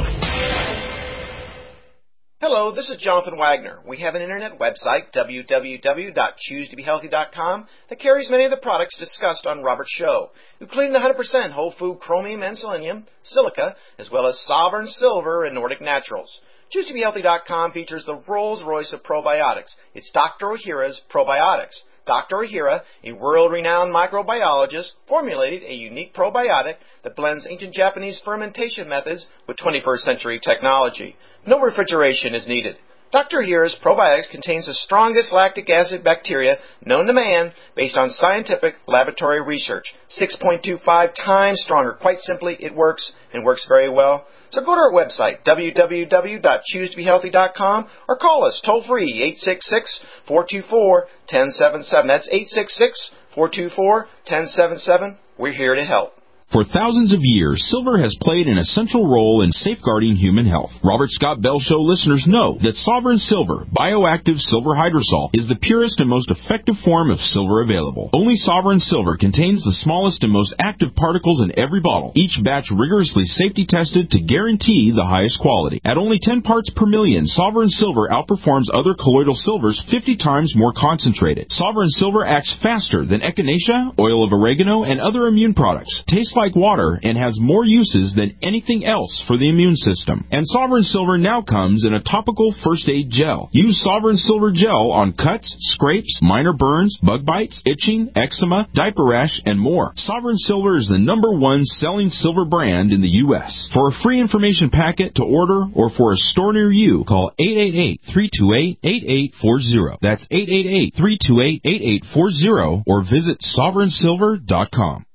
Hello, this is Jonathan Wagner. We have an internet website, w w w dot choose to be healthy dot com, that carries many of the products discussed on Robert's show, including the one hundred percent whole food chromium and selenium, silica, as well as Sovereign Silver and Nordic Naturals. choose to be healthy dot com features the Rolls-Royce of probiotics. It's Doctor Ohhira's Probiotics. Doctor Ohhira, a world-renowned microbiologist, formulated a unique probiotic that blends ancient Japanese fermentation methods with twenty-first century technology. No refrigeration is needed. Doctor Ohhira's probiotics contains the strongest lactic acid bacteria known to man based on scientific laboratory research. six point two five times stronger. Quite simply, it works and works very well. So go to our website, w w w dot choose to be healthy dot com, or call us toll-free, eight six six, four two four, one zero seven seven. That's eight six six, four two four, one zero seven seven. We're here to help. For thousands of years, silver has played an essential role in safeguarding human health. Robert Scott Bell Show listeners know that Sovereign Silver, bioactive silver hydrosol, is the purest and most effective form of silver available. Only Sovereign Silver contains the smallest and most active particles in every bottle, each batch rigorously safety tested to guarantee the highest quality. At only ten parts per million, Sovereign Silver outperforms other colloidal silvers fifty times more concentrated. Sovereign Silver acts faster than echinacea, oil of oregano, and other immune products. Tastes like water and has more uses than anything else for the immune system. And Sovereign Silver now comes in a topical first aid gel. Use Sovereign Silver gel on cuts, scrapes, minor burns, bug bites, itching, eczema, diaper rash, and more. Sovereign Silver is the number one selling silver brand in the U S For a free information packet to order or for a store near you, call eight eight eight, three two eight, eight eight four zero. That's eight eight eight, three two eight, eight eight four zero or visit sovereign silver dot com.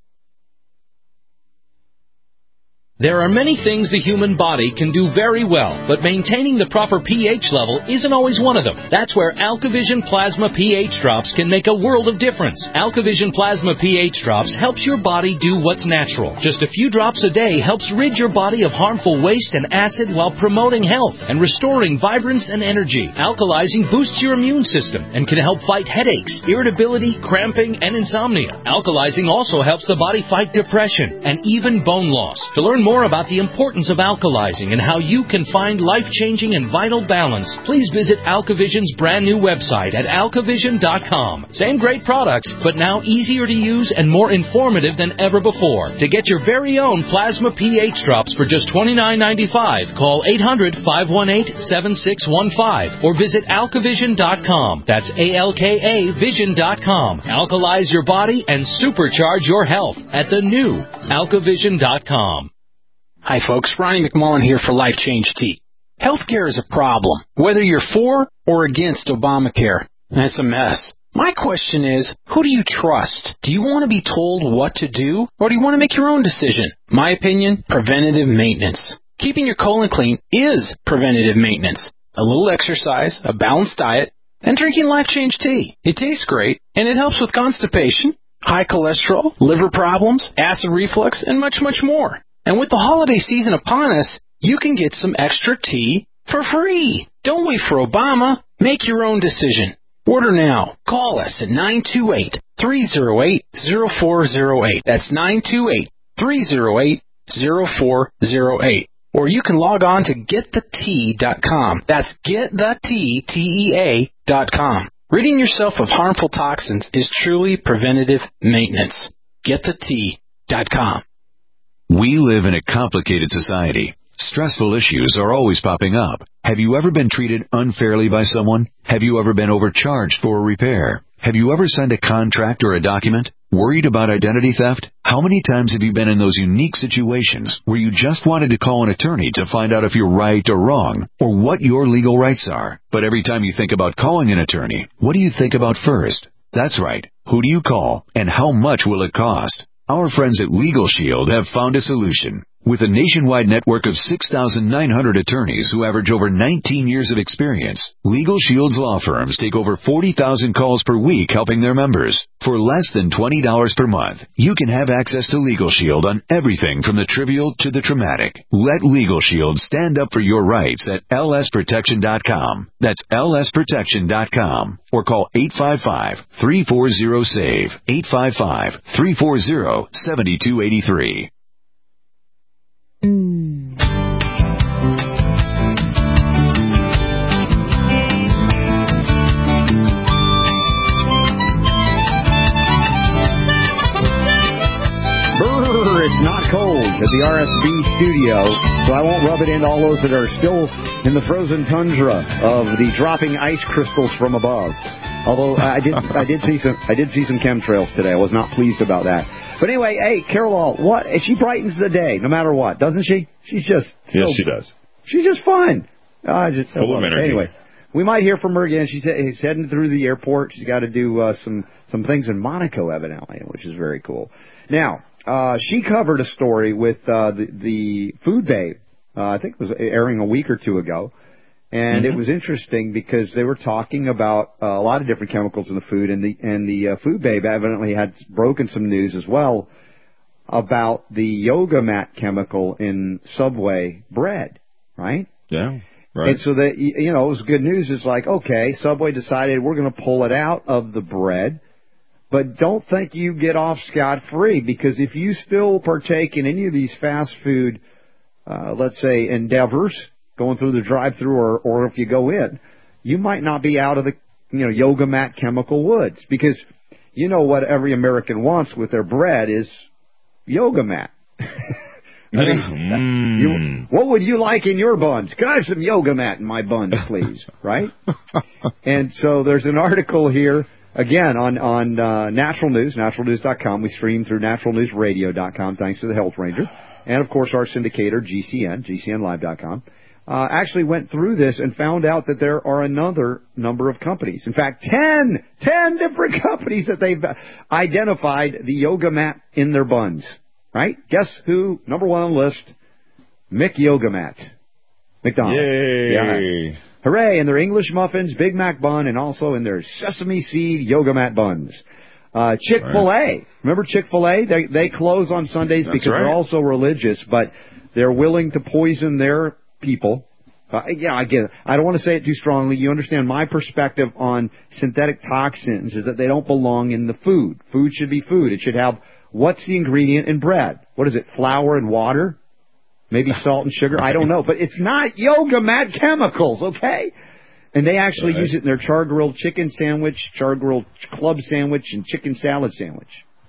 There are many things the human body can do very well, but maintaining the proper pH level isn't always one of them. That's where AlkaVision Plasma pH Drops can make a world of difference. AlkaVision Plasma pH Drops helps your body do what's natural. Just a few drops a day helps rid your body of harmful waste and acid while promoting health and restoring vibrance and energy. Alkalizing boosts your immune system and can help fight headaches, irritability, cramping, and insomnia. Alkalizing also helps the body fight depression and even bone loss. To learn more more about the importance of alkalizing and how you can find life-changing and vital balance, please visit AlkaVision's brand new website at alka vision dot com. Same great products, but now easier to use and more informative than ever before. To get your very own Plasma pH Drops for just twenty-nine ninety-five, call eight hundred, five one eight, seven six one five or visit alka vision dot com. That's A L K A vision dot com. Alkalize your body and supercharge your health at the new alka vision dot com. Hi folks, Ronnie McMullen here for Life Change Tea. Healthcare is a problem, whether you're for or against Obamacare. It's a mess. My question is, who do you trust? Do you want to be told what to do, or do you want to make your own decision? My opinion, preventative maintenance. Keeping your colon clean is preventative maintenance. A little exercise, a balanced diet, and drinking Life Change tea. It tastes great, and it helps with constipation, high cholesterol, liver problems, acid reflux, and much, much more. And with the holiday season upon us, you can get some extra tea for free. Don't wait for Obama. Make your own decision. Order now. Call us at nine two eight, three oh eight, oh four oh eight. That's nine two eight, three oh eight, oh four oh eight. Or you can log on to get the tea dot com. That's get the tea, T E A, dot com. Ridding yourself of harmful toxins is truly preventative maintenance. get the tea dot com. We live in a complicated society. Stressful issues are always popping up. Have you ever been treated unfairly by someone? Have you ever been overcharged for a repair? Have you ever signed a contract or a document? Worried about identity theft? How many times have you been in those unique situations where you just wanted to call an attorney to find out if you're right or wrong, or what your legal rights are? But every time you think about calling an attorney, what do you think about first? That's right. Who do you call, and how much will it cost? Our friends at Legal Shield have found a solution. With a nationwide network of six thousand nine hundred attorneys who average over nineteen years of experience, Legal Shield's law firms take over forty thousand calls per week helping their members. For less than twenty dollars per month, you can have access to Legal Shield on everything from the trivial to the traumatic. Let Legal Shield stand up for your rights at L S protection dot com. That's L S protection dot com. Or call eight five five, three four zero, SAVE, eight five five, three four zero, seven two eight three. Mm. Brr, it's not cold at the R S B studio, so I won't rub it into all those that are still in the frozen tundra of the dropping ice crystals from above. Although I did, I did see some, I did see some chemtrails today. I was not pleased about that. But anyway, hey, Carol, what? She brightens the day, no matter what, doesn't she? She's just so, yes, she does. She's just fun. Uh, just full of energy. Anyway, we might hear from her again. She's, she's heading through the airport. She's got to do uh, some some things in Monaco, evidently, which is very cool. Now, uh, she covered a story with uh, the the Food Babe. Uh, I think it was airing a week or two ago. And mm-hmm. it was interesting because they were talking about uh, a lot of different chemicals in the food, and the and the uh, Food Babe evidently had broken some news as well about the yoga mat chemical in Subway bread, right? Yeah, right. And so that, you know, it was good news. It's like, okay, Subway decided we're going to pull it out of the bread, but don't think you get off scot-free, because if you still partake in any of these fast food, uh, let's say, endeavors, going through the drive-thru, or, or if you go in, you might not be out of the, you know, yoga mat chemical woods, because you know what every American wants with their bread is yoga mat. I mean, mm. you, what would you like in your buns? Can I have some yoga mat in my buns, please? Right? And so there's an article here, again, on, on uh, Natural News, natural news dot com. We stream through natural news radio dot com, thanks to the Health Ranger. And, of course, our syndicator, G C N, G C N live dot com. Uh, actually went through this and found out that there are another number of companies. In fact, ten, ten different companies that they've identified the yoga mat in their buns. Right? Guess who? Number one on the list, Mick Yoga Mat. McDonald's. Yay! Yeah. Hooray! In their English muffins, Big Mac bun, and also in their sesame seed yoga mat buns. Uh, Chick-fil-A. Right. Remember Chick-fil-A? They, they close on Sundays That's because right. they're also religious, but they're willing to poison their people. Uh, yeah, I get it. I don't want to say it too strongly. You understand my perspective on synthetic toxins is that they don't belong in the food. Food should be food. It should have, what's the ingredient in bread? What is it, flour and water? Maybe salt and sugar? I don't know. But it's not yoga mat chemicals, okay? And they actually right. use it in their char-grilled chicken sandwich, char-grilled club sandwich, and chicken salad sandwich.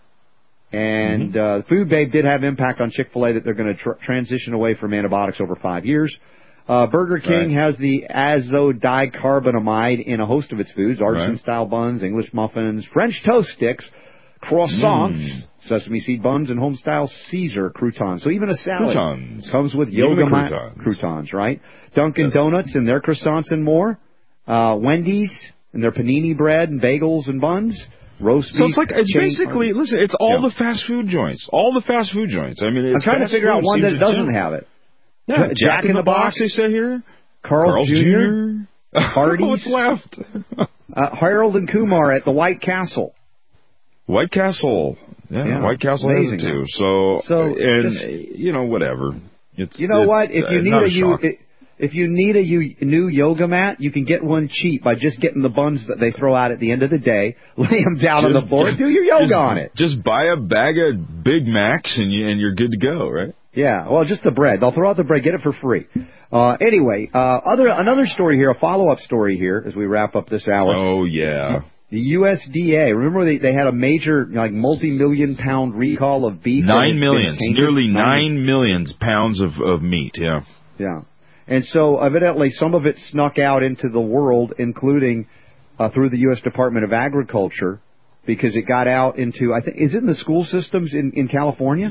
And mm-hmm. uh, Food Babe did have impact on Chick-fil-A that they're going to tr- transition away from antibiotics over five years. Uh, Burger King right. has the azo dicarbonamide in a host of its foods, artisan-style right. buns, English muffins, French toast sticks, croissants, mm. sesame seed buns, and home-style Caesar croutons. So even a salad croutons. comes with yoga mat croutons. croutons, right? Dunkin' yes. Donuts and their croissants and more. Uh, Wendy's and their panini bread and bagels and buns. Roast So beef. it's like it's chain- basically listen. It's all Yeah. the fast food joints. All the fast food joints. I mean, I'm it's trying to fast figure out food one seems that to doesn't jump. have it. Yeah, Jack, Jack in the Box. They say here. Carl's, Carl's Junior Junior Hardee's. What's left? uh, Harold and Kumar at the White Castle. White Castle. Yeah, Yeah, White Castle amazing. has it too. So, So, and just- you know, whatever. It's You know it's, what? If you uh, need not a, a you, shock. if you need a you, new yoga mat, you can get one cheap by just getting the buns that they throw out at the end of the day, lay them down on the floor, and do your yoga just, on it. Just buy a bag of Big Macs and you and you're good to go, right? Yeah, well, just the bread. They'll throw out the bread, get it for free. Uh, anyway, uh, other another story here, a follow-up story here as we wrap up this hour. Oh yeah. The U S D A, remember they, they had a major, like, multi-million pound recall of beef? that Nine had millions, been tainted? nearly nine millions pounds of, of meat, yeah. Yeah. And so evidently some of it snuck out into the world, including uh, through the U S Department of Agriculture, because it got out into, I think, is it in the school systems in, in California?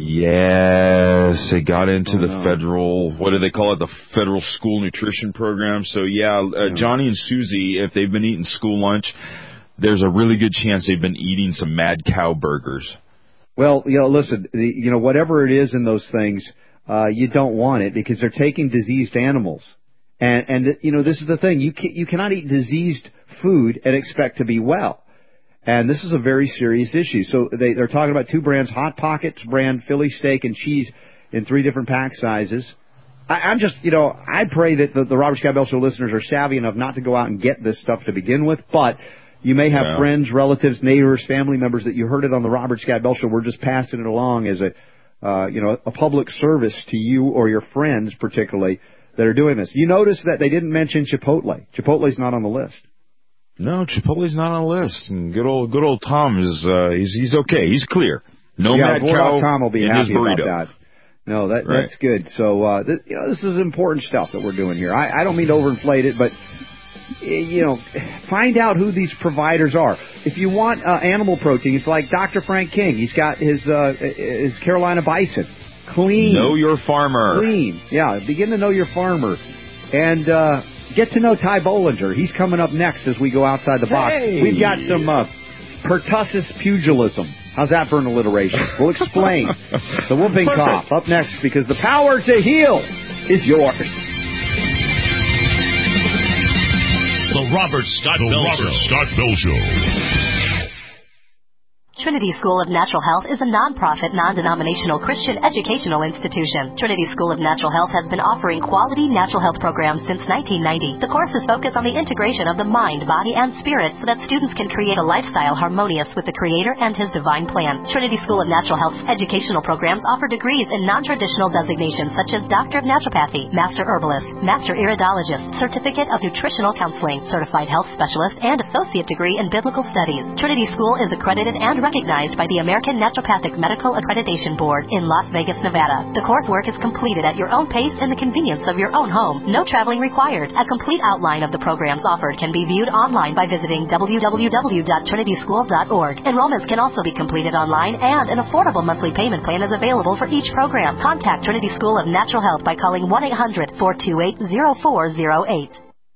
Yes, it got into Oh, the no. federal, what do they call it, the federal school nutrition program. So yeah, uh, Yeah. Johnny and Susie, if they've been eating school lunch, there's a really good chance they've been eating some mad cow burgers. Well, you know, listen, the, you know, whatever it is in those things, uh, you don't want it because they're taking diseased animals. And, and, you know, this is the thing. You can, you cannot eat diseased food and expect to be well. And this is a very serious issue. So they, they're talking about two brands, Hot Pockets brand, Philly steak and cheese in three different pack sizes. I, I'm just, you know, I pray that the, the Robert Scott Bell Show listeners are savvy enough not to go out and get this stuff to begin with, but you may have Yeah. friends, relatives, neighbors, family members that you heard it on the Robert Scott Bell Show. We're just passing it along as a, uh, you know, a public service to you or your friends, particularly, that are doing this. You notice that they didn't mention Chipotle. Chipotle's not on the list. No, Chipotle's not on the list. And good old, good old Tom is, uh, he's, he's okay. He's clear. No yeah, mad Bulldog cow Tom will be in happy his burrito. about that. No, that Right. that's good. So, uh, th- you know, this is important stuff that we're doing here. I, I don't mean to overinflate it, but you know, find out who these providers are. If you want uh, animal protein, it's like Doctor Frank King. He's got his uh, his Carolina Bison. Clean. Know your farmer. Clean. Yeah, begin to know your farmer. And uh, get to know Ty Bollinger. He's coming up next as we go outside the box. Hey. We've got some uh, pertussis pugilism. How's that for an alliteration? We'll explain. The whooping cough up next because the power to heal is yours. The Robert Scott The Bell Robert Show. Scott Bell Show. Trinity School of Natural Health is a non-profit, non-denominational Christian educational institution. Trinity School of Natural Health has been offering quality natural health programs since nineteen ninety. The courses focus on the integration of the mind, body, and spirit so that students can create a lifestyle harmonious with the Creator and His divine plan. Trinity School of Natural Health's educational programs offer degrees in non-traditional designations such as Doctor of Naturopathy, Master Herbalist, Master Iridologist, Certificate of Nutritional Counseling, Certified Health Specialist, and Associate Degree in Biblical Studies. Trinity School is accredited and recognized by the American Naturopathic Medical Accreditation Board in Las Vegas, Nevada. The coursework is completed at your own pace in the convenience of your own home. No traveling required. A complete outline of the programs offered can be viewed online by visiting w w w dot trinity school dot org. Enrollments can also be completed online, and an affordable monthly payment plan is available for each program. Contact Trinity School of Natural Health by calling one eight hundred, four two eight, zero four zero eight.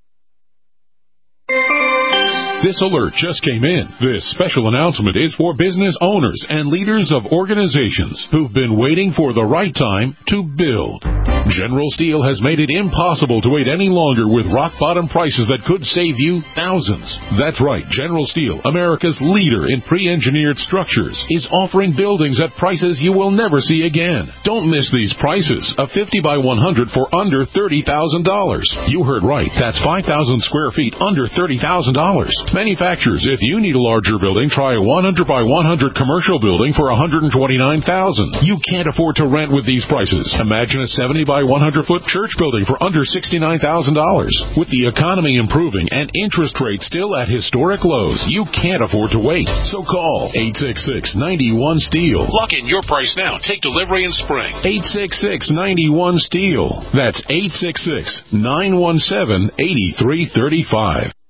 This alert just came in. This special announcement is for business owners and leaders of organizations who've been waiting for the right time to build. General Steel has made it impossible to wait any longer with rock-bottom prices that could save you thousands. That's right, General Steel, America's leader in pre-engineered structures, is offering buildings at prices you will never see again. Don't miss these prices. A fifty by one hundred for under thirty thousand dollars. You heard right. That's five thousand square feet under thirty thousand dollars. Manufacturers, if you need a larger building, try a one hundred by one hundred commercial building for one hundred twenty-nine thousand dollars. You can't afford to rent with these prices. Imagine a seventy by one hundred foot church building for under sixty-nine thousand dollars. With the economy improving and interest rates still at historic lows, you can't afford to wait. So call eight six six, nine one, STEEL. Lock in your price now. Take delivery in spring. eight six six, nine one, STEEL. That's eight six six, nine one seven, eight three three five.